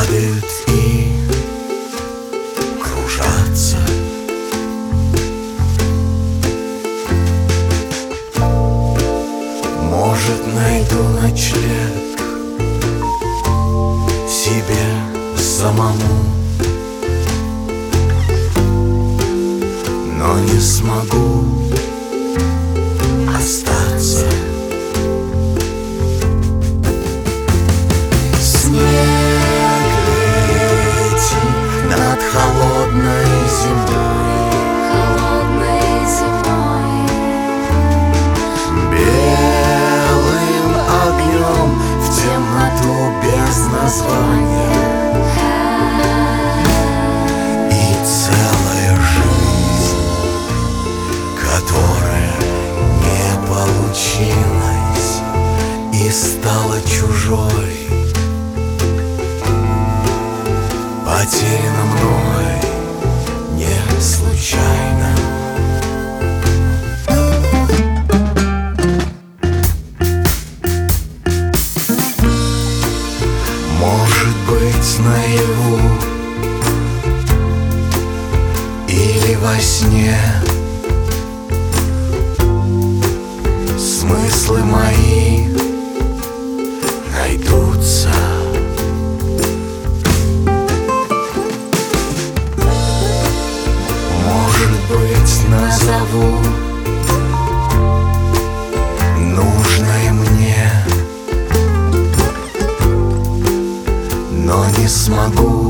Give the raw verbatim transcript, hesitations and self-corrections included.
падают и кружатся. Может, найду ночлег себе самому, но не смогу остаться. Снег летит над холодной землей, холодной зимой, белым огнем в темноту без названия. И целая жизнь, которая не получилась и стала чужой, потеряна мной не случайно. Может быть, наяву или во сне смыслы мои найдутся. Может быть, назову нужное мне, но не смогу